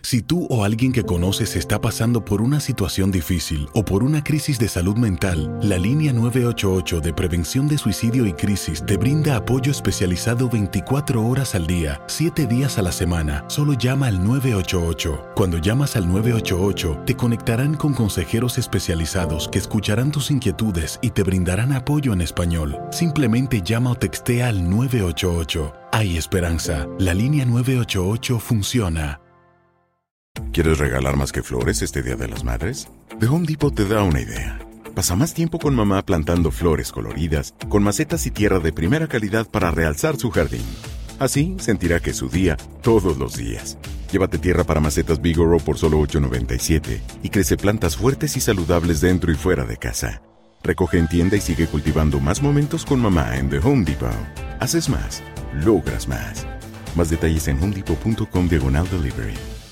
Si tú o alguien que conoces está pasando por una situación difícil o por una crisis de salud mental, la línea 988 de prevención de suicidio y crisis te brinda apoyo especializado 24 horas al día, 7 días a la semana. Solo llama al 988. Cuando llamas al 988, te conectarán con consejeros especializados que escucharán tus inquietudes y te brindarán apoyo en español. Simplemente llama o textea al 988. Hay esperanza. La línea 988 funciona. ¿Quieres regalar más que flores este Día de las Madres? The Home Depot te da una idea. Pasa más tiempo con mamá plantando flores coloridas, con macetas y tierra de primera calidad para realzar su jardín. Así sentirá que es su día todos los días. Llévate tierra para macetas Bigoro por solo $8.97 y crece plantas fuertes y saludables dentro y fuera de casa. Recoge en tienda y sigue cultivando más momentos con mamá en The Home Depot. Haces más, logras más. Más detalles en homedepot.com/delivery.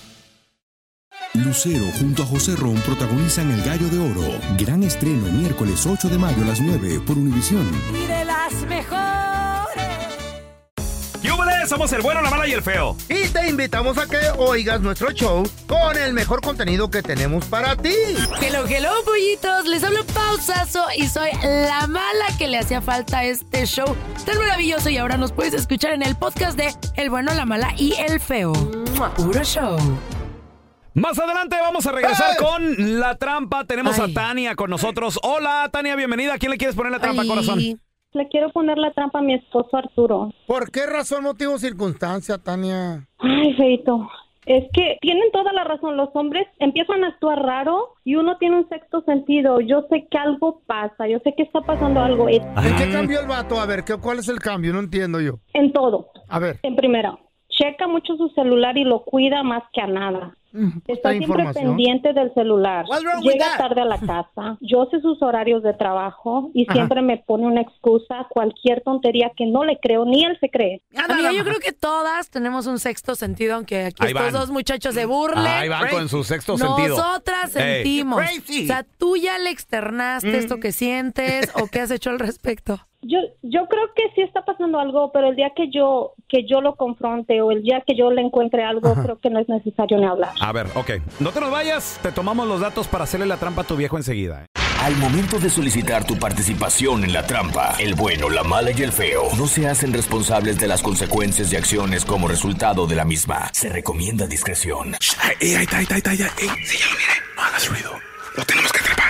Lucero junto a José Ron protagonizan El Gallo de Oro. Gran estreno miércoles 8 de mayo a las 9 por Univisión. Y de las mejores. ¡Yúbales! Somos el bueno, la mala y el feo. Y te invitamos a que oigas nuestro show con el mejor contenido que tenemos para ti. Hello, pollitos. Les hablo Pausazo y soy la mala que le hacía falta a este show tan maravilloso. Y ahora nos puedes escuchar en el podcast de El bueno, la mala y el feo. Puro show. Más adelante vamos a regresar con la trampa. Tenemos a Tania con nosotros. Hola, Tania, bienvenida. ¿A quién le quieres poner la trampa, corazón? Le quiero poner la trampa a mi esposo Arturo. ¿Por qué razón, motivo, circunstancia, Tania? Ay, feito. Es que tienen toda la razón. Los hombres empiezan a actuar raro y uno tiene un sexto sentido. Yo sé que algo pasa. Yo sé que está pasando algo. ¿En qué cambió el vato? A ver, ¿cuál es el cambio? No entiendo yo. En todo. A ver. En primera, checa mucho su celular y lo cuida más que a nada. Está siempre pendiente del celular. Llega tarde a la casa. Yo sé sus horarios de trabajo y siempre me pone una excusa, cualquier tontería que no le creo, ni él se cree. Amiga, yo creo que todas tenemos un sexto sentido, aunque aquí estos dos muchachos se burlen. Ahí van con su sexto sentido. Nosotras sentimos. O sea, ¿tú ya le externaste esto que sientes o qué has hecho al respecto? Yo creo que sí está pasando algo, pero el día que yo lo confronte o el día que yo le encuentre algo, creo que no es necesario ni hablar. A ver, ok. No te nos vayas, te tomamos los datos para hacerle la trampa a tu viejo enseguida. Al momento de solicitar tu participación en la trampa, el bueno, la mala y el feo no se hacen responsables de las consecuencias y acciones como resultado de la misma. Se recomienda discreción. Ahí está. Sí, ya lo miré. No hagas ruido. Lo tenemos que atrapar.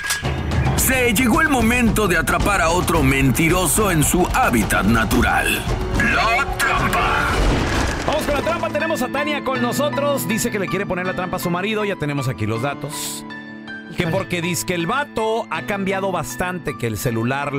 Se llegó el momento de atrapar a otro mentiroso en su hábitat natural. La trampa. Vamos con la trampa, tenemos a Tania con nosotros. Dice que le quiere poner la trampa a su marido, ya tenemos aquí los datos. Que porque dice que el vato ha cambiado bastante, que el celular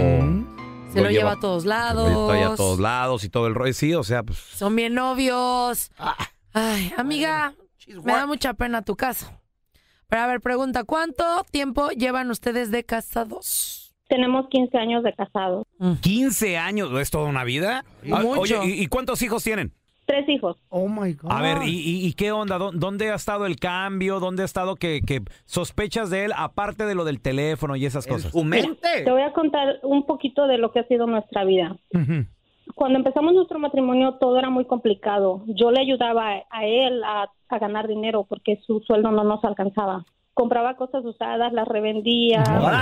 Se lo lleva a todos lados. Lo lleva a todos lados y todo el rollo. Sí, o sea, pues... Son bien novios. Ay, amiga, me da mucha pena tu caso. Pero a ver, pregunta, ¿cuánto tiempo llevan ustedes de casados? Tenemos 15 años de casados. 15 años, ¿es toda una vida? Mucho. Oye, ¿y cuántos hijos tienen? 3 hijos. Oh, my God. A ver, ¿y qué onda? ¿Dónde ha estado el cambio? ¿Dónde ha estado que sospechas de él, aparte de lo del teléfono y esas cosas? ¿Su mente? Te voy a contar un poquito de lo que ha sido nuestra vida. Cuando empezamos nuestro matrimonio todo era muy complicado. Yo le ayudaba a él a ganar dinero porque su sueldo no nos alcanzaba. Compraba cosas usadas, las revendía.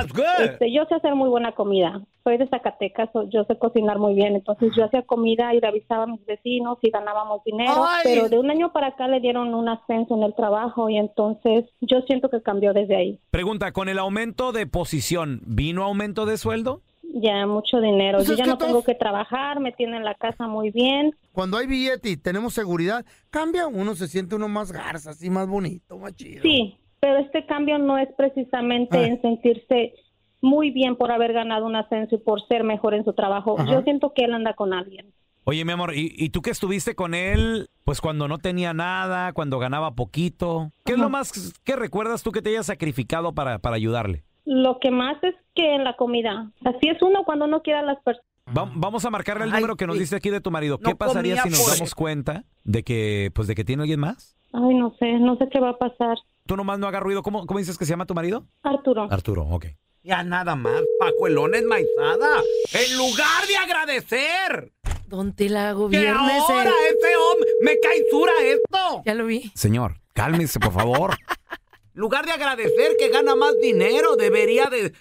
Yo sé hacer muy buena comida. Soy de Zacatecas, yo sé cocinar muy bien. Entonces yo hacía comida y le avisaba a mis vecinos y ganábamos dinero. Pero de un año para acá le dieron un ascenso en el trabajo y entonces yo siento que cambió desde ahí. Pregunta, ¿con el aumento de posición, vino aumento de sueldo? Ya, mucho dinero. Pues yo es ya que no tengo que trabajar, me tienen la casa muy bien. Cuando hay billete y tenemos seguridad, cambia uno, se siente uno más garza, así más bonito, más chido. Sí, pero este cambio no es precisamente en sentirse muy bien por haber ganado un ascenso y por ser mejor en su trabajo. Yo siento que él anda con alguien. Oye, mi amor, ¿y tú que estuviste con él, pues cuando no tenía nada, cuando ganaba poquito? ¿Qué es lo más que recuerdas tú que te hayas sacrificado para ayudarle? Lo que más es que en la comida. Así es uno cuando no quiere a las personas. Vamos a marcarle el número que nos dice aquí de tu marido. ¿Qué pasaría si nos damos cuenta de que tiene alguien más? Ay, no sé qué va a pasar. Tú nomás no hagas ruido. ¿Cómo dices que se llama tu marido? Arturo. Arturo, ok. Ya nada más, Paco, el enmaizada. En lugar de agradecer. Don Tela, ¿Qué gobiernese. ahora ese hombre? ¡Me caisura esto! Ya lo vi. Señor, cálmese, por favor. Lugar de agradecer que gana más dinero, debería de...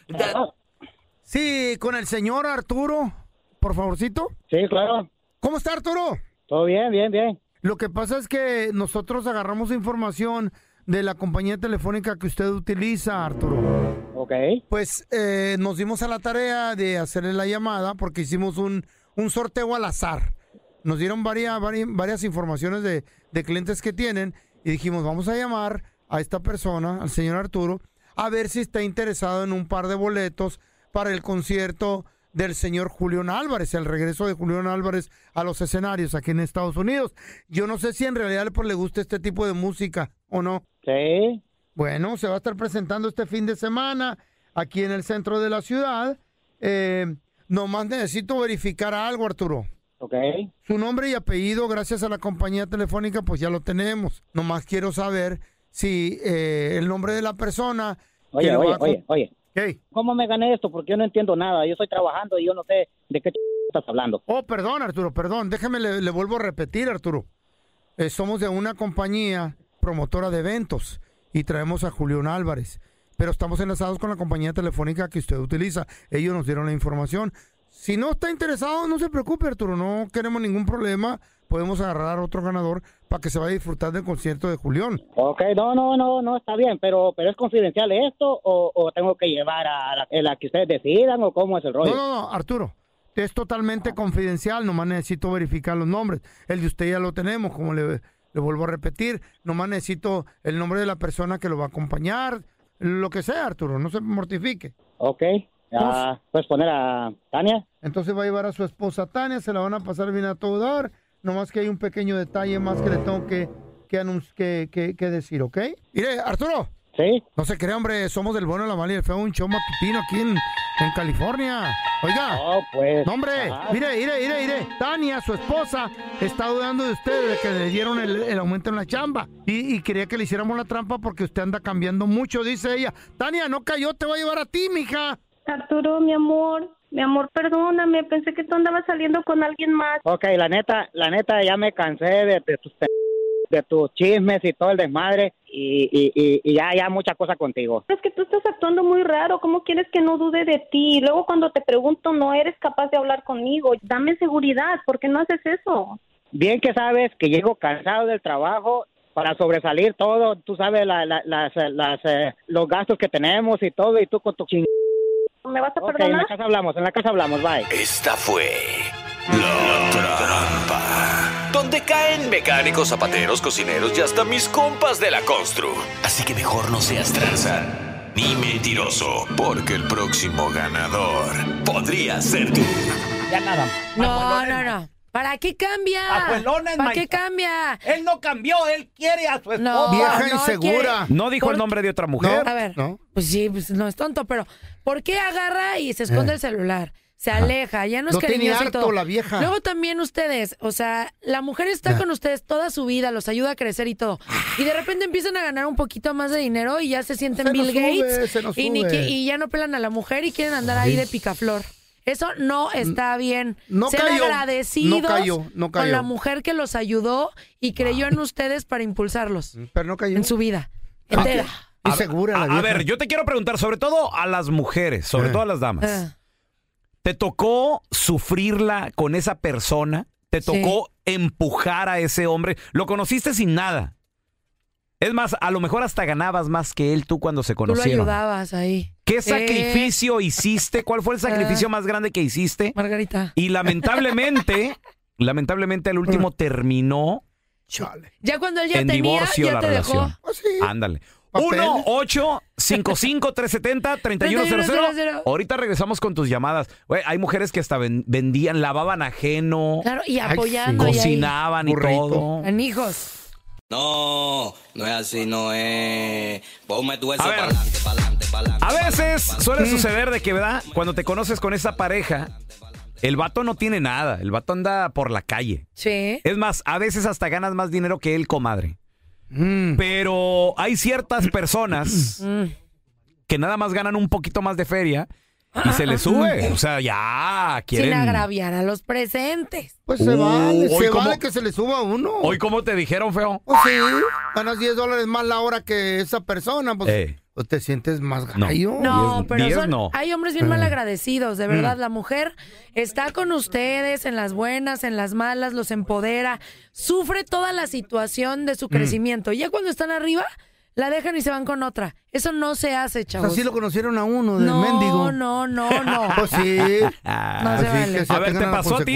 Sí, con el señor Arturo, por favorcito. Sí, claro. ¿Cómo está, Arturo? Todo bien, bien, bien. Lo que pasa es que nosotros agarramos información de la compañía telefónica que usted utiliza, Arturo. Ok. Pues nos dimos a la tarea de hacerle la llamada porque hicimos un sorteo al azar. Nos dieron varias informaciones de clientes que tienen y dijimos, vamos a llamar a esta persona, al señor Arturo, a ver si está interesado en un par de boletos para el concierto del señor Julián Álvarez, el regreso de Julián Álvarez a los escenarios aquí en Estados Unidos. Yo no sé si en realidad pues, le gusta este tipo de música o no. Sí. Bueno, se va a estar presentando este fin de semana aquí en el centro de la ciudad. Nomás necesito verificar algo, Arturo. Ok. Su nombre y apellido, gracias a la compañía telefónica, pues ya lo tenemos. Nomás quiero saber si el nombre de la persona... Oye. ¿Qué? ¿Cómo me gané esto? Porque yo no entiendo nada. Yo estoy trabajando y yo no sé de qué estás hablando. Oh, perdón, Arturo, perdón. Déjeme, le vuelvo a repetir, Arturo. Somos de una compañía promotora de eventos y traemos a Julián Álvarez. Pero estamos enlazados con la compañía telefónica que usted utiliza. Ellos nos dieron la información. Si no está interesado, no se preocupe, Arturo. No queremos ningún problema. Podemos agarrar a otro ganador para que se vaya a disfrutar del concierto de Julián. Ok, no, está bien, pero ¿es confidencial esto o tengo que llevar a la que ustedes decidan o cómo es el rollo? No, Arturo, es totalmente confidencial, nomás necesito verificar los nombres. El de usted ya lo tenemos, como le vuelvo a repetir, nomás necesito el nombre de la persona que lo va a acompañar, lo que sea, Arturo, no se mortifique. Ok, ¿puedes poner a Tania? Entonces va a llevar a su esposa Tania, se la van a pasar bien a todo dar. Nomás que hay un pequeño detalle más que le tengo que decir, ¿ok? Mire, Arturo. ¿Sí? No se crea, hombre, somos del bueno, la mala y el feo, un show matutino aquí en California. Oiga. No, pues. No, hombre, mire. Tania, su esposa, está dudando de usted de que le dieron el aumento en la chamba. Y quería que le hiciéramos la trampa porque usted anda cambiando mucho, dice ella. Tania, no cayó, te voy a llevar a ti, mija. Arturo, mi amor, perdóname, pensé que tú andabas saliendo con alguien más. Ok, la neta, ya me cansé de tus chismes y todo el desmadre y ya mucha cosa contigo. Es que tú estás actuando muy raro, ¿cómo quieres que no dude de ti? Luego cuando te pregunto no eres capaz de hablar conmigo, dame seguridad, ¿por qué no haces eso? Bien que sabes que llego cansado del trabajo para sobresalir todo, tú sabes los gastos que tenemos y todo y tú con tu ¿Me vas a Ok, perdonar? en la casa hablamos, bye. Esta fue La Trampa, donde caen mecánicos, zapateros, cocineros y hasta mis compas de la constru. Así que mejor no seas tranza ni mentiroso, porque el próximo ganador podría ser tú. Ya nada. No. ¿Para qué cambia? Abuelones, ¿Para qué cambia? Él no cambió, él quiere a su esposa. No, Vieja no insegura. No dijo el nombre de otra mujer. A ver, ¿No? pues sí, pues no es tonto, pero ¿por qué agarra y se esconde el celular? Se aleja, ya no es Lo tiene cariñoso y harto todo. la vieja. Luego también ustedes, o sea, la mujer está con ustedes toda su vida, los ayuda a crecer y todo. Y de repente empiezan a ganar un poquito más de dinero y ya se sienten Se nos Bill sube, Gates se nos y, sube. y ya no pelan a la mujer y quieren andar ahí de picaflor. Eso no está bien. No Sean cayó, agradecidos no cayó. con la mujer que los ayudó y creyó en ustedes para impulsarlos Pero no cayó. en su vida entera. Insegura la vieja. A ver, yo te quiero preguntar, sobre todo a las mujeres, sobre todo a las damas. ¿Te tocó sufrirla con esa persona? ¿Te tocó empujar a ese hombre? ¿Lo conociste sin nada? Es más, a lo mejor hasta ganabas más que él tú cuando se Tú lo conocieron. ayudabas ahí. ¿Qué sacrificio hiciste? ¿Cuál fue el sacrificio más grande que hiciste? Margarita. Y lamentablemente al último terminó Chale. Ya cuando él ya en tenía, divorcio ya la te relación. dejó. Ah, sí. Ándale. Papeles. 1-855-370-3100. Ahorita regresamos con tus llamadas. Güey, hay mujeres que hasta vendían, lavaban ajeno, Claro, y sí. apoyando. cocinaban y Burrito. todo. En hijos. No es así, no es. Ponme tu eso A ver. pa'lante. A veces suele suceder de que, ¿verdad? Cuando te conoces con esa pareja, el vato no tiene nada. El vato anda por la calle. Sí. Es más, a veces hasta ganas más dinero que él, comadre. Pero hay ciertas personas que nada más ganan un poquito más de feria Y se le sube. O sea, ya quieren... Sin agraviar a los presentes. Pues se vale ¿cómo? Que se le suba a uno. ¿Hoy cómo te dijeron, feo? Pues sí, ganas $10 más la hora que esa persona, pues te sientes más gallo. No, pero 10 no. hay hombres bien malagradecidos, de verdad. La mujer está con ustedes en las buenas, en las malas, los empodera, sufre toda la situación de su crecimiento. Y ya cuando están arriba, la dejan y se van con otra. Eso no se hace, chavos. Así lo conocieron a uno, del mendigo. No. Pues sí. No se vale. A ver, ¿te pasó a ti?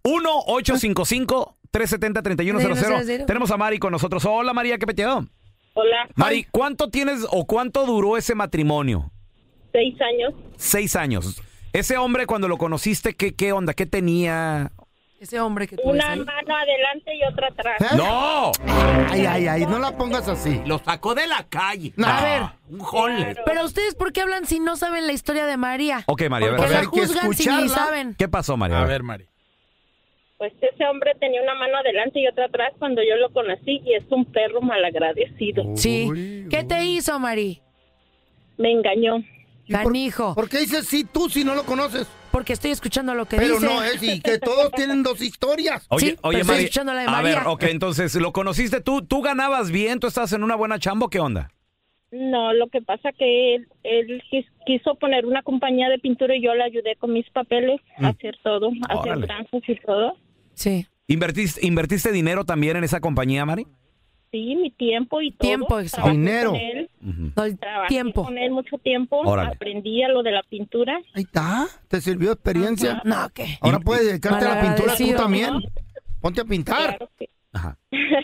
1-855-370-3100. Tenemos a Mari con nosotros. Hola, María, ¿qué peteo? Hola. Mari, ¿cuánto tienes o cuánto duró ese matrimonio? 6 años. 6 años. Ese hombre, cuando lo conociste, ¿qué onda? ¿Qué tenía? Ese hombre que tú Una mano adelante y otra atrás. ¡No! Ay, no la pongas así. Lo sacó de la calle. No. A ver. Un homeless. Claro. Pero ustedes, ¿por qué hablan si no saben la historia de María? Ok, María, a ¿Por ver. qué la hay que juzgan si ni escucharla. saben? ¿Qué pasó, María? A ver, Mari. Pues ese hombre tenía una mano adelante y otra atrás cuando yo lo conocí y es un perro malagradecido. Sí. ¿Qué te hizo, Mari? Me engañó. Canijo. ¿Por qué dices sí tú si no lo conoces? Porque estoy escuchando lo que Pero dice. no es y que todos tienen dos historias. Oye, Sí, pero estoy Mari, escuchando la de a María. ver, ok, entonces, ¿lo conociste tú? ¿Tú ganabas bien? ¿Tú estabas en una buena chamba? ¿Qué onda? No, lo que pasa que él quiso poner una compañía de pintura y yo le ayudé con mis papeles a hacer todo, a hacer Órale. tranzas y todo. Sí. ¿Invertiste dinero también en esa compañía, Mari? Sí, mi tiempo y todo. Tiempo, exacto. Trabajé Dinero. con él, No, el trabajé tiempo. con él mucho tiempo. Órale. Aprendí a lo de la pintura. Ahí está, te sirvió de experiencia. No, ¿qué? Ahora puedes dedicarte a la pintura tú Malagradecido, también. ¿no? Ponte a pintar. Claro que- Ajá.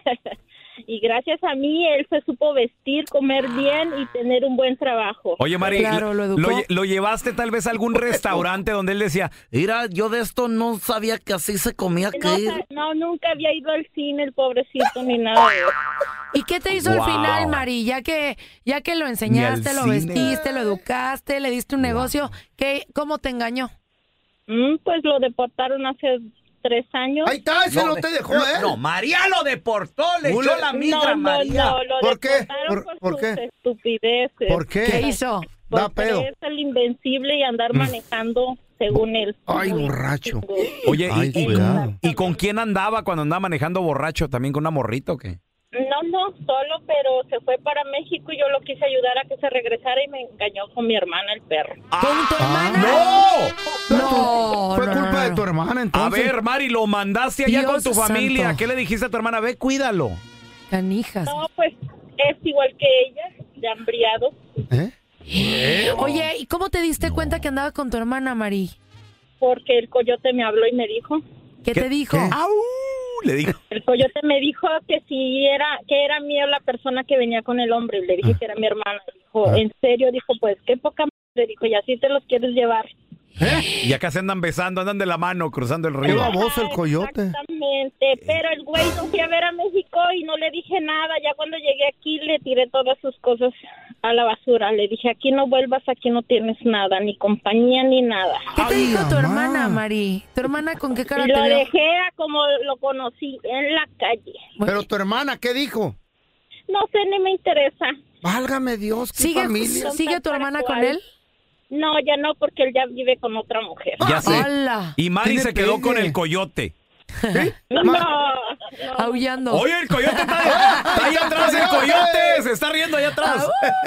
Y gracias a mí él se supo vestir, comer bien y tener un buen trabajo. Oye, Mari, Claro, lo educó. ¿lo llevaste tal vez a algún restaurante donde él decía, mira, yo de esto no sabía que así se comía No, nunca había ido al cine el pobrecito ni nada de eso. ¿Y qué te hizo al Wow. final, Mari? Ya que lo enseñaste, Ni lo al cine. vestiste, lo educaste, le diste un negocio, ¿cómo te engañó? Pues lo deportaron hace 3 años. Ahí está, ese no te dejó, ¿eh? No, María lo deportó, le echó la migra, no, María. no, lo ¿Por qué? deportaron ¿Por por sus qué? estupideces. ¿Por qué? ¿Qué hizo? Da Por pedo. creerse el invencible y andar manejando según él. Ay, borracho. oye, Ay, cuidado. ¿y con quién andaba cuando andaba manejando borracho? ¿También con una morrita o qué? No, solo, pero se fue para México y yo lo quise ayudar a que se regresara y me engañó con mi hermana, el perro. ¿Con tu hermana? ¡No! No, Fue no, culpa no, de no. tu hermana, A entonces. ver, Mari, lo mandaste allá Dios con tu familia. santo. ¿Qué le dijiste a tu hermana? Ve, cuídalo. Canijas. No, pues es igual que ella, de hambriado. Oye, ¿y cómo te diste cuenta que andaba con tu hermana, Mari? Porque el coyote me habló y me dijo. ¿Qué te dijo? qué? ¡Au! Le dijo. El coyote me dijo que que era mía la persona que venía con el hombre. Y le dije que era mi hermana. Dijo, ¿en serio? Dijo, pues qué poca madre. Dijo, y así te los quieres llevar. Y acá se andan besando, andan de la mano, cruzando el Qué río. baboso el coyote. Exactamente, pero el güey no fui a ver a México y no le dije nada. Ya cuando llegué aquí le tiré todas sus cosas a la basura. Le dije, aquí no vuelvas, aquí no tienes nada, ni compañía ni nada. ¿Qué te Ay, dijo tu mamá. hermana, Mari? ¿Tu hermana con qué cara Y te lo vio? dejé a como lo conocí, en la calle. Pero tu hermana, ¿qué dijo? No sé, ni me interesa. Válgame Dios, qué familia. ¿Sigue tu hermana con él? No, ya no, porque él ya vive con otra mujer. Ya sé. ¡Hala! Y Mari Tiene se quedó con pegue. el coyote. No, Aullando. Oye, el coyote está ahí atrás, el coyote. Se está riendo allá atrás.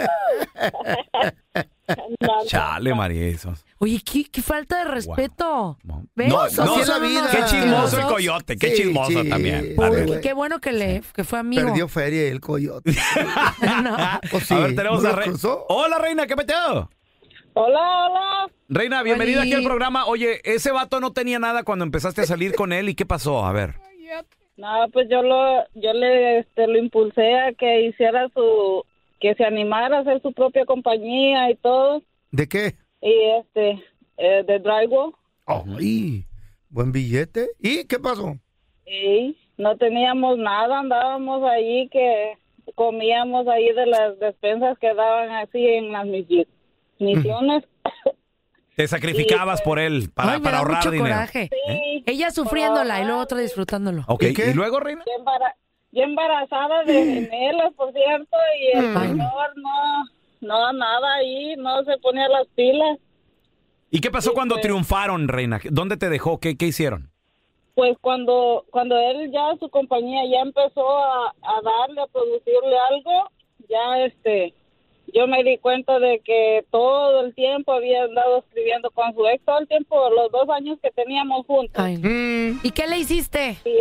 no. Chale, Mari, eso. Oye, qué falta de respeto. Wow. ¿Ves? No, así no, es la vida. Qué chismoso el Sos- coyote, qué Sí, chismoso sí. también. Uy, A ver. güey. Qué bueno que fue amigo. Perdió feria el coyote. No. Pues sí, A ver, tenemos ¿no a lo Reina. cruzó? Hola, Reina, ¿qué peteo? Hola. Reina, bienvenida Oli. aquí al programa. Oye, ese vato no tenía nada cuando empezaste a salir con él. ¿Y qué pasó? A ver. No, pues yo le impulsé a que hiciera que se animara a hacer su propia compañía y todo. ¿De qué? Y de drywall. Ay, buen billete. ¿Y qué pasó? Y no teníamos nada, andábamos ahí que comíamos ahí de las despensas que daban así en las misiones. Te sacrificabas por él para, Ay, me para da ahorrar mucho dinero. coraje. Sí. Ella sufriéndola y luego otra disfrutándolo. Ok, ¿Y qué? ¿y luego, Reina? Ya embarazada de gemelas, por cierto, y el Ay. señor no, nada ahí, no se ponía las pilas. ¿Y qué pasó cuando triunfaron, reina? ¿Dónde te dejó? ¿Qué hicieron? Pues cuando él ya, su compañía ya empezó a darle, a producirle algo, ya yo me di cuenta de que todo el tiempo había andado escribiendo con su ex, todo el tiempo, los 2 años que teníamos juntos. Ay. ¿Y qué le hiciste? Sí.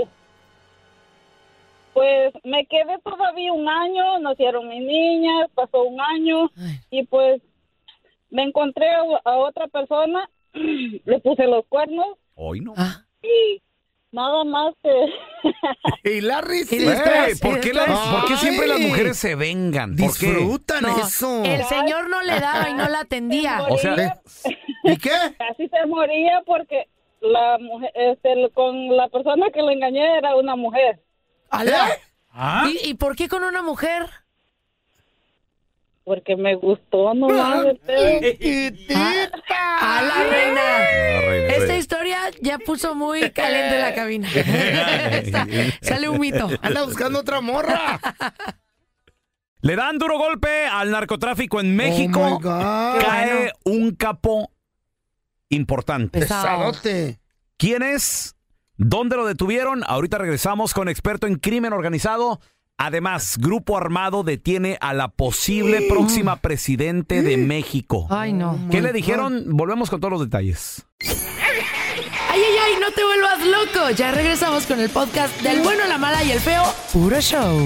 Pues me quedé todavía 1 año, nacieron mis niñas, pasó 1 año. Ay. Y pues me encontré a otra persona, le puse los cuernos. Hoy no. Y nada más que... Y la risa. ¿Por qué siempre las mujeres se vengan? ¿Por qué? Disfrutan eso. El señor no le daba y no la atendía. O sea, ¿y qué? Casi se moría porque la mujer, con la persona que le engañé era una mujer. ¿Alá? ¿Ah? ¿Y por qué con una mujer? Porque me gustó, no mames. ¡A la reina! Esta reina. historia ya puso muy caliente la cabina. Sale un mito. Anda buscando otra morra. Le dan duro golpe al narcotráfico en México. Oh my God. Cae un capo importante. Pesadote. ¿Quién es? ¿Dónde lo detuvieron? Ahorita regresamos con experto en crimen organizado. Además, Grupo Armado detiene a la posible próxima presidente de México. Ay, no. ¿Qué le dijeron? Volvemos con todos los detalles. ¡Ay, no te vuelvas loco! Ya regresamos con el podcast del bueno, la mala y el feo. Puro show.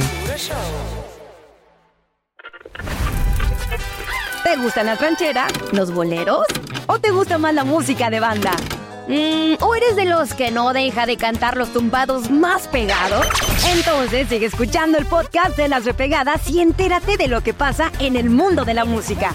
¿Te gustan las rancheras, los boleros? ¿O te gusta más la música de banda? ¿O eres de los que no deja de cantar los tumbados más pegados? Entonces sigue escuchando el podcast de Las Repegadas y entérate de lo que pasa en el mundo de la música.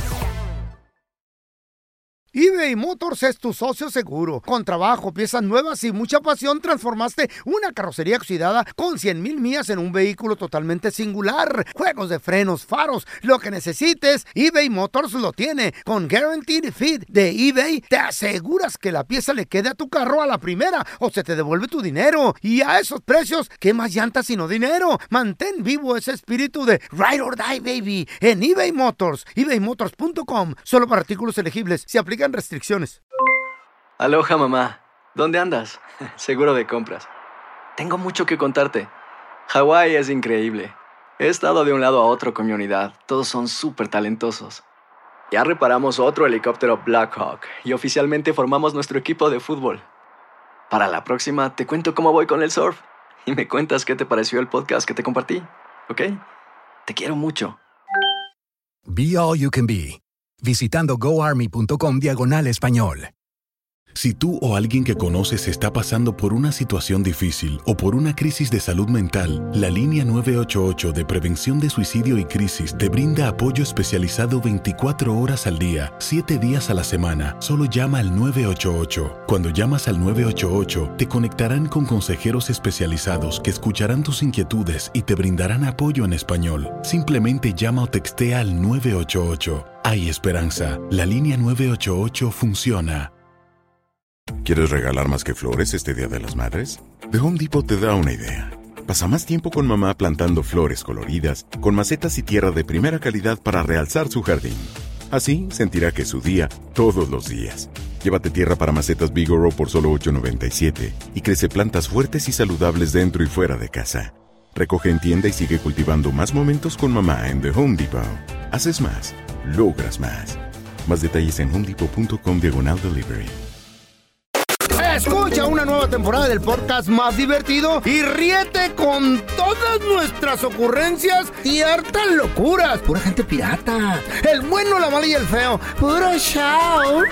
eBay Motors es tu socio seguro. Con trabajo, piezas nuevas y mucha pasión, transformaste una carrocería oxidada con 100,000 millas en un vehículo totalmente singular. Juegos de frenos, faros, lo que necesites, eBay Motors lo tiene. Con Guaranteed Fit de eBay, te aseguras que la pieza le quede a tu carro a la primera o se te devuelve tu dinero. Y a esos precios, ¿qué más llantas sino dinero? Mantén vivo ese espíritu de Ride or Die, baby, en eBay Motors. ebaymotors.com. Solo para artículos elegibles. Se aplican restricciones. Aloha, mamá. ¿Dónde andas? Seguro de compras. Tengo mucho que contarte. Hawái es increíble. He estado de un lado a otro con mi unidad. Todos son súper talentosos. Ya reparamos otro helicóptero Blackhawk y oficialmente formamos nuestro equipo de fútbol. Para la próxima te cuento cómo voy con el surf y me cuentas qué te pareció el podcast que te compartí, ¿ok? Te quiero mucho. Be All You Can Be. Visitando goarmy.com/español. Si tú o alguien que conoces está pasando por una situación difícil o por una crisis de salud mental, la línea 988 de prevención de suicidio y crisis te brinda apoyo especializado 24 horas al día, 7 días a la semana. Solo llama al 988. Cuando llamas al 988, te conectarán con consejeros especializados que escucharán tus inquietudes y te brindarán apoyo en español. Simplemente llama o textea al 988. Hay esperanza. La línea 988 funciona. ¿Quieres regalar más que flores este Día de las Madres? The Home Depot te da una idea. Pasa más tiempo con mamá plantando flores coloridas, con macetas y tierra de primera calidad para realzar su jardín. Así sentirá que es su día todos los días. Llévate tierra para macetas Bigoro por solo $8.97 y crece plantas fuertes y saludables dentro y fuera de casa. Recoge en tienda y sigue cultivando más momentos con mamá en The Home Depot. Haces más, logras más. Más detalles en homedepot.com/delivery. Escucha una nueva temporada del podcast más divertido y ríete con todas nuestras ocurrencias y hartas locuras. Pura gente pirata. El bueno, la mala y el feo. Puro show.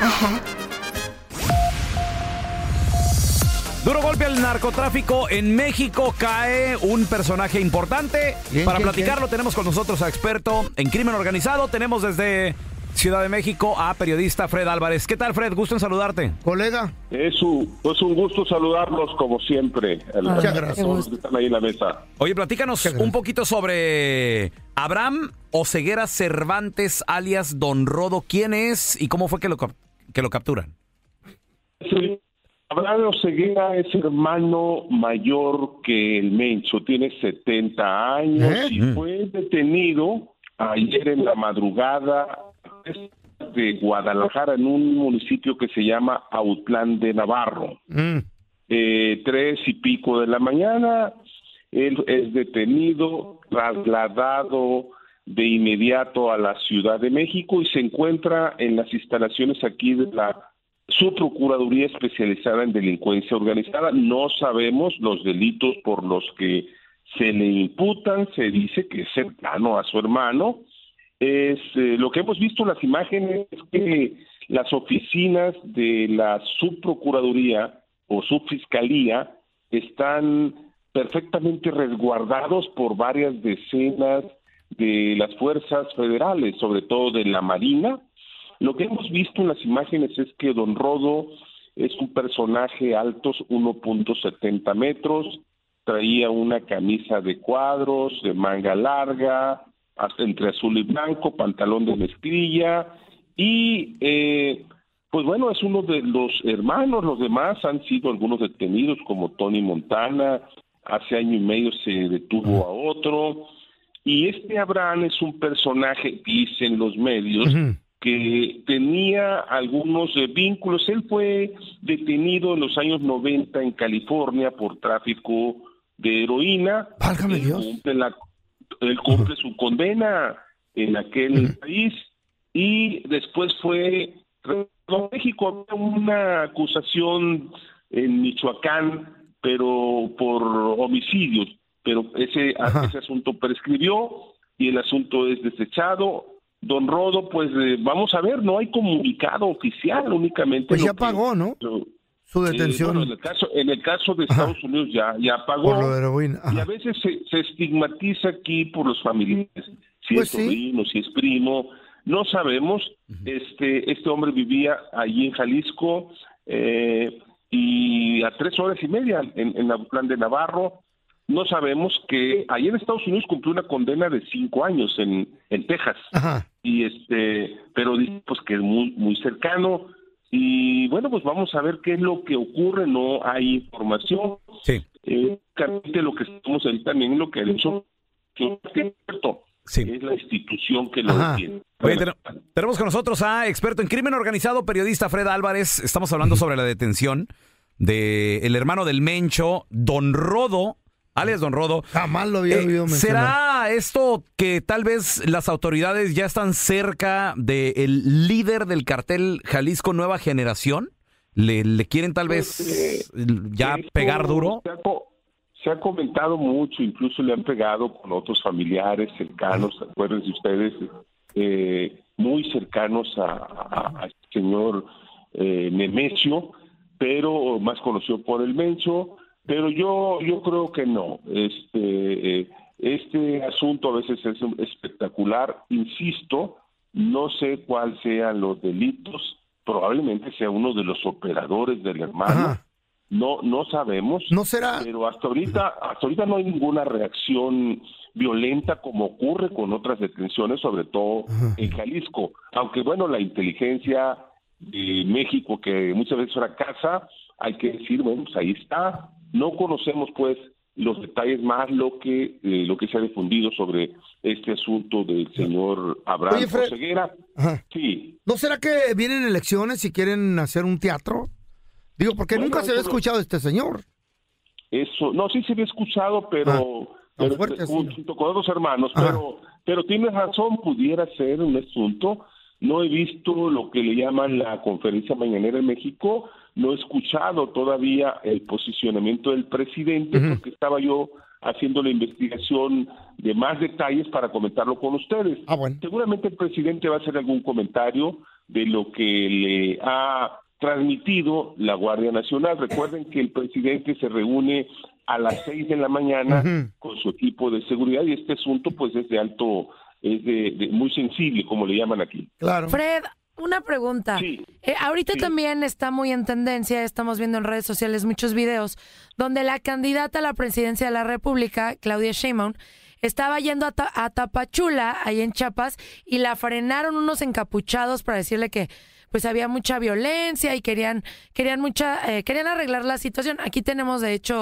Duro golpe al narcotráfico. En México cae un personaje importante. Para platicarlo tenemos con nosotros a experto en crimen organizado. Tenemos desde Ciudad de México a periodista Fred Álvarez. ¿Qué tal, Fred? Gusto en saludarte. Colega. Es un gusto saludarlos como siempre. Muchas gracias. Todos que están ahí en la mesa. Oye, platícanos un poquito sobre Abraham Oseguera Cervantes, alias Don Rodo. ¿Quién es y cómo fue que lo capturan? Sí. Abraham Oseguera es hermano mayor que el Mencho. Tiene 70 años y fue detenido ayer en la madrugada afueras de Guadalajara, en un municipio que se llama Autlán de Navarro. 3:00 de la mañana, él es detenido, trasladado de inmediato a la Ciudad de México y se encuentra en las instalaciones aquí de la Subprocuraduría especializada en delincuencia organizada. No sabemos los delitos por los que se le imputan. Se dice que es cercano a su hermano. Lo que hemos visto en las imágenes es que las oficinas de la Subprocuraduría o Subfiscalía están perfectamente resguardados por varias decenas de las fuerzas federales, sobre todo de la Marina. Lo que hemos visto en las imágenes es que Don Rodo es un personaje alto, 1.70 metros, traía una camisa de cuadros, de manga larga, entre azul y blanco, pantalón de mezclilla, y pues bueno, es uno de los hermanos. Los demás han sido algunos detenidos, como Tony Montana, hace año y medio se detuvo a otro, y Abraham es un personaje, dicen los medios, que tenía algunos vínculos. Él fue detenido en los años 90 en California por tráfico de heroína. ¡Válgame Dios! Él cumple su condena en aquel país y después fue a México. Había una acusación en Michoacán, pero por homicidios, pero ese asunto prescribió y el asunto es desechado. Don Rodo, pues vamos a ver, no hay comunicado oficial, únicamente. Pues ya pagó, ¿no? Su detención. Bueno, en el caso de Estados Unidos ya pagó. Por lo de heroína. Y a veces se estigmatiza aquí por los familiares, si es sobrino, si es primo, no sabemos. Este hombre vivía allí en Jalisco y a 3 horas y media en Autlán de Navarro. No sabemos que ahí en Estados Unidos cumplió una condena de 5 años en Texas. Y pero pues que es muy cercano. Y bueno, pues vamos a ver qué es lo que ocurre. No hay información. Sí. Lo que estamos ahí también, lo que ha hecho es la institución que lo tiene. Oye, tenemos con nosotros a experto en crimen organizado, periodista Fred Álvarez. Estamos hablando sobre la detención del hermano del Mencho, Don Rodo, alias Don Rodo. Jamás lo había oído mencionar. ¿Será esto que tal vez las autoridades ya están cerca del líder del cartel Jalisco Nueva Generación? ¿Le quieren tal vez ya pegar duro? Se ha comentado mucho, incluso le han pegado con otros familiares cercanos, acuérdense ustedes, muy cercanos al señor Nemesio, pero más conocido por el Mencho. Pero yo creo que no. Este asunto a veces es espectacular. Insisto, no sé cuáles sean los delitos. Probablemente sea uno de los operadores del hermano. No sabemos. ¿No será? Pero hasta ahorita no hay ninguna reacción violenta como ocurre con otras detenciones, sobre todo en Jalisco. Aunque bueno, la inteligencia de México, que muchas veces fracasa, hay que decir, bueno, pues ahí está. No conocemos, pues, los detalles más lo que se ha difundido sobre este asunto del señor Abraham Ceguera. Sí. ¿No será que vienen elecciones y quieren hacer un teatro? Digo, porque nunca se había escuchado de este señor. Eso, no, sí se había escuchado, pero junto con otros hermanos, pero tienes razón, pudiera ser un asunto. No he visto lo que le llaman la conferencia mañanera en México. No he escuchado todavía el posicionamiento del presidente, porque estaba yo haciendo la investigación de más detalles para comentarlo con ustedes. Bueno. Seguramente el presidente va a hacer algún comentario de lo que le ha transmitido la Guardia Nacional. Recuerden que el presidente se reúne a las 6 de la mañana con su equipo de seguridad y este asunto pues es de muy sensible, como le llaman aquí. Claro. Fred, una pregunta. Sí. Ahorita también está muy en tendencia, estamos viendo en redes sociales muchos videos donde la candidata a la presidencia de la República, Claudia Sheinbaum, estaba yendo a Tapachula, ahí en Chiapas, y la frenaron unos encapuchados para decirle que pues había mucha violencia y querían arreglar la situación. Aquí tenemos, de hecho,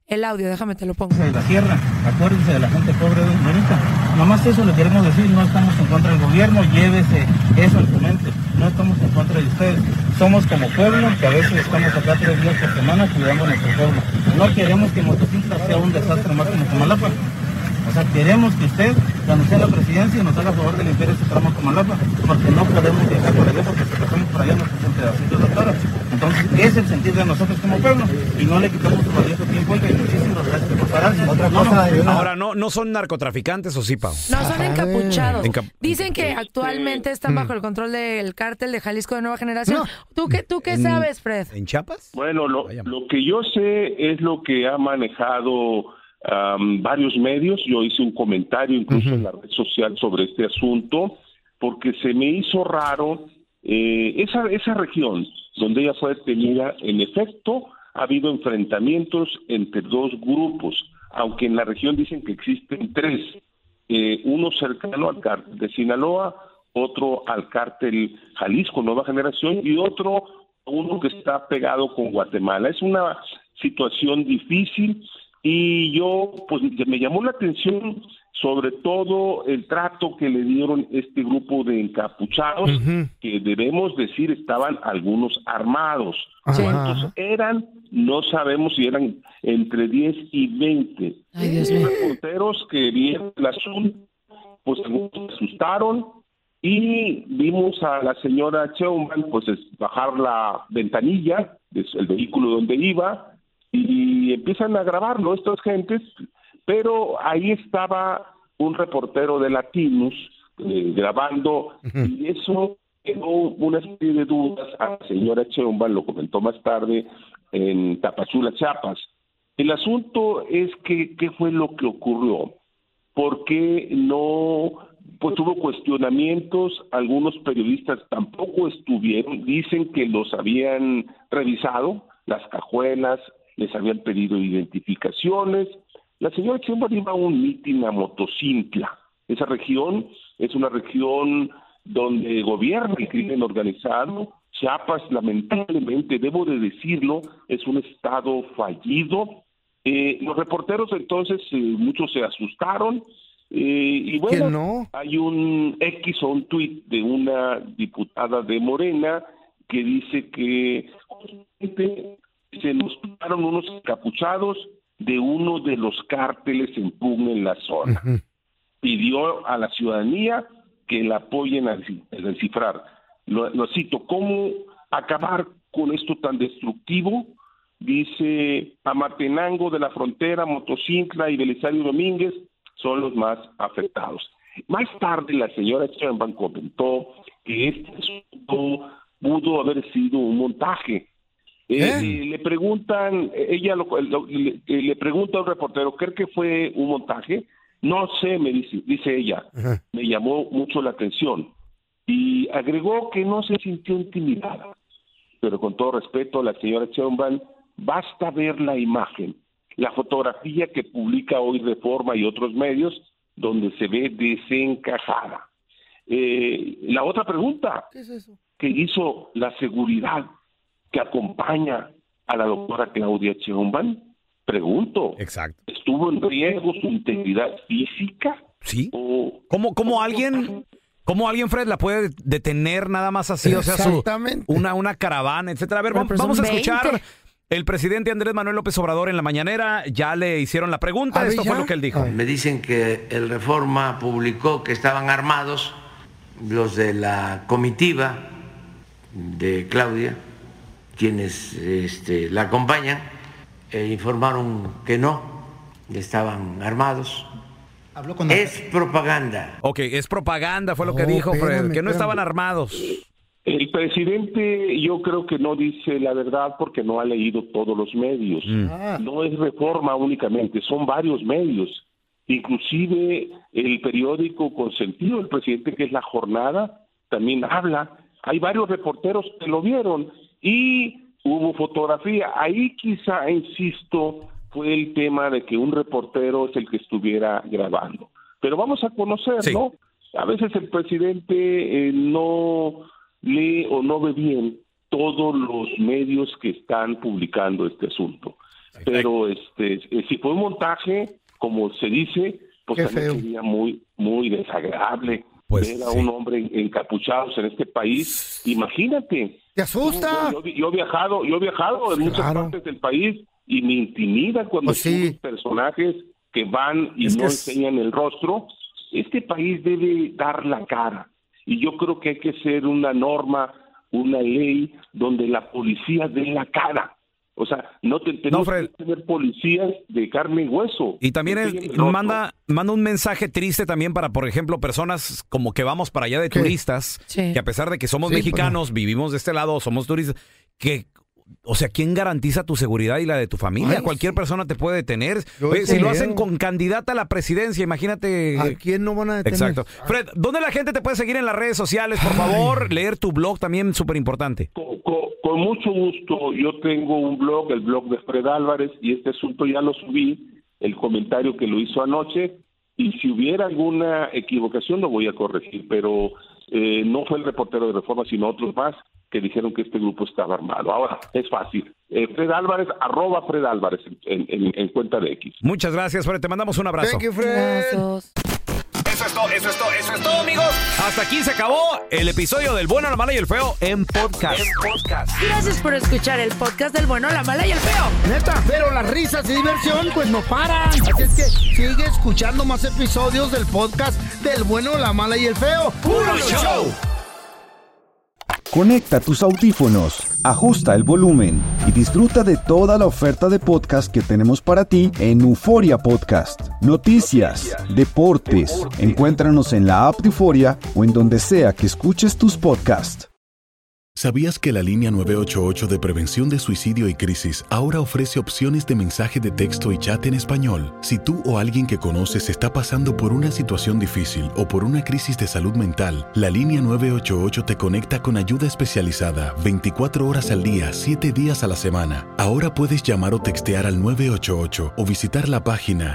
el audio, déjame te lo pongo. De la sierra, acuérdense de la gente pobre de ahorita. Nomás eso le queremos decir, no estamos en contra del gobierno, llévese eso en su mente. No estamos en contra de ustedes. Somos como pueblo, que a veces estamos acá 3 días por semana cuidando a nuestro pueblo. No queremos que Motocicla sea un desastre más como Comalapa. O sea, queremos que usted, cuando sea la presidencia, nos haga favor de limpiar ese tramo Comalapa, porque no podemos viajar por allá, porque si pasamos por allá nos hacen pedacitos de toro. Entonces, es el sentir de nosotros como pueblo, y no le quitamos su valioso tiempo, y muchísimas gracias por pararse. Otra cosa, Ahora, ¿no son narcotraficantes o sí, Pau? No, son encapuchados. Dicen que actualmente están bajo el control del cártel de Jalisco de Nueva Generación. ¿Tú qué sabes, Fred? ¿En Chiapas? Bueno, lo que yo sé es lo que ha manejado varios medios. Yo hice un comentario incluso en la red social sobre este asunto, porque se me hizo raro esa región donde ella fue detenida. En efecto, ha habido enfrentamientos entre 2 grupos, aunque en la región dicen que existen 3, uno cercano al cártel de Sinaloa, otro al cártel Jalisco Nueva Generación y uno que está pegado con Guatemala. Es una situación difícil. Y yo, pues, me llamó la atención sobre todo el trato que le dieron este grupo de encapuchados, que debemos decir estaban algunos armados. ¿Cuántos eran? No sabemos si eran entre 10 y 20. Los reporteros que vieron el asunto, pues algunos se asustaron, y vimos a la señora Sheinbaum pues bajar la ventanilla del vehículo donde iba, y empiezan a grabarlo estas gentes, pero ahí estaba un reportero de Latinos grabando, y eso quedó una serie de dudas a la señora Sheinbaum, lo comentó más tarde en Tapachula, Chiapas. El asunto es que, ¿qué fue lo que ocurrió? ¿Por qué no? Pues hubo cuestionamientos, algunos periodistas tampoco estuvieron, dicen que los habían revisado, las cajuelas, les habían pedido identificaciones. La señora Sheinbaum iba a un mitin a Motocintla. Esa región es una región donde gobierna el crimen organizado. Chiapas, lamentablemente, debo de decirlo, es un estado fallido. Los reporteros entonces, muchos se asustaron, y bueno, hay un X o un tuit de una diputada de Morena que dice que se nos tomaron unos encapuchados de uno de los cárteles en pugna en la zona. Pidió a la ciudadanía que la apoyen a descifrar. Lo cito: ¿cómo acabar con esto tan destructivo? Dice: Amatenango de la Frontera, Motocintla y Belisario Domínguez son los más afectados. Más tarde la señora Sheinbaum comentó que este asunto pudo haber sido un montaje. Le preguntan, le pregunta a un reportero, ¿cree que fue un montaje? No sé, dice ella. Me llamó mucho la atención. Y agregó que no se sintió intimidada. Pero con todo respeto a la señora Sheinbaum, basta ver la imagen, la fotografía que publica hoy Reforma y otros medios, donde se ve desencajada. La otra pregunta, ¿qué es eso? ¿Qué hizo la seguridad que acompaña a la doctora Claudia Sheinbaum? Pregunto. Exacto. ¿Estuvo en riesgo su integridad física? Sí. ¿Cómo alguien, Fred, la puede detener nada más así? O sea, una caravana, etcétera. A ver, vamos a escuchar. El presidente Andrés Manuel López Obrador en la mañanera ya le hicieron la pregunta. Esto fue lo que él dijo. Me dicen que el Reforma publicó que estaban armados los de la comitiva de Claudia, quienes la acompañan, informaron que no estaban armados. Es propaganda. Ok, es propaganda, fue lo que dijo Fred, que no estaban armados. El presidente, yo creo que no dice la verdad porque no ha leído todos los medios. No es Reforma únicamente, son varios medios. Inclusive el periódico consentido del presidente, que es La Jornada, también habla. Hay varios reporteros que lo vieron y hubo fotografía. Ahí quizá, insisto, fue el tema de que un reportero es el que estuviera grabando. Pero vamos a conocer, sí, ¿no? A veces el presidente no lee o no ve bien todos los medios que están publicando este asunto. Pero si fue un montaje, como se dice, pues también sería muy, muy desagradable ver a un hombre encapuchados en este país. Imagínate. ¿Te asusta? Yo he viajado en muchas partes del país y me intimida cuando los personajes que van y no enseñan el rostro. Este país debe dar la cara. Y yo creo que hay que ser una norma, una ley donde la policía dé la cara. O sea, tenemos que tener policías de carne y hueso. Y también manda un mensaje triste también para, por ejemplo, personas como que vamos para allá de turistas, que a pesar de que somos mexicanos, vivimos de este lado, somos turistas, o sea, ¿quién garantiza tu seguridad y la de tu familia? Cualquier persona te puede detener. Oye, si lo hacen con candidata a la presidencia, imagínate. ¿A quién no van a detener? Exacto. Fred, ¿dónde la gente te puede seguir en las redes sociales? Por favor, leer tu blog también, súper importante. Con mucho gusto. Yo tengo un blog, el blog de Fred Álvarez, y este asunto ya lo subí, el comentario que lo hizo anoche, y si hubiera alguna equivocación lo voy a corregir, pero no fue el reportero de Reforma, sino otros más que dijeron que este grupo estaba armado. Ahora, es fácil. Fred Álvarez, @Fred Álvarez en cuenta de X. Muchas gracias, Fred. Te mandamos un abrazo. Thank you, Fred. Eso es todo, amigos. Hasta aquí se acabó el episodio del Bueno, la Mala y el Feo en podcast. Gracias por escuchar el podcast del Bueno, la Mala y el Feo. Neta, pero las risas y diversión pues no paran. Así es que sigue escuchando más episodios del podcast del Bueno, la Mala y el Feo. ¡Puro show! Conecta tus audífonos, ajusta el volumen y disfruta de toda la oferta de podcast que tenemos para ti en Euforia Podcast. Noticias, deportes, encuéntranos en la app de Euforia o en donde sea que escuches tus podcasts. ¿Sabías que la línea 988 de prevención de suicidio y crisis ahora ofrece opciones de mensaje de texto y chat en español? Si tú o alguien que conoces está pasando por una situación difícil o por una crisis de salud mental, la línea 988 te conecta con ayuda especializada 24 horas al día, 7 días a la semana. Ahora puedes llamar o textear al 988 o visitar la página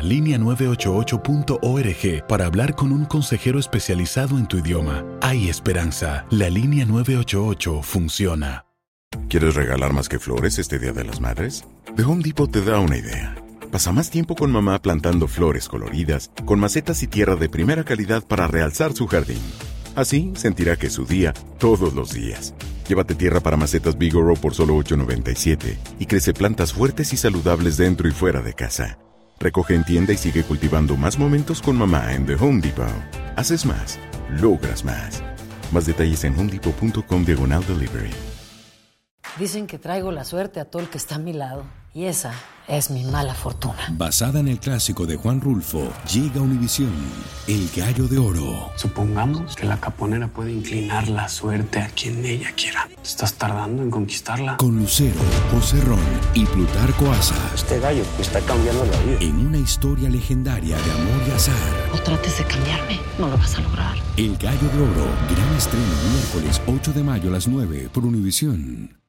linea988.org para hablar con un consejero especializado en tu idioma. Hay esperanza. La línea 988 funciona. ¿Quieres regalar más que flores este Día de las Madres? The Home Depot te da una idea. Pasa más tiempo con mamá plantando flores coloridas, con macetas y tierra de primera calidad para realzar su jardín. Así sentirá que es su día todos los días. Llévate tierra para macetas Bigoro por solo $8.97 y crece plantas fuertes y saludables dentro y fuera de casa. Recoge en tienda y sigue cultivando más momentos con mamá en The Home Depot. Haces más, logras más. Más detalles en homedepot.com/delivery. Dicen que traigo la suerte a todo el que está a mi lado. Y esa es mi mala fortuna. Basada en el clásico de Juan Rulfo, llega Univisión, El Gallo de Oro. Supongamos que la caponera puede inclinar la suerte a quien ella quiera. ¿Estás tardando en conquistarla? Con Lucero, José Ron y Plutarco Asa. Este gallo me está cambiando la vida. En una historia legendaria de amor y azar. No trates de cambiarme, no lo vas a lograr. El Gallo de Oro, gran estreno miércoles 8 de mayo a las 9 por Univisión.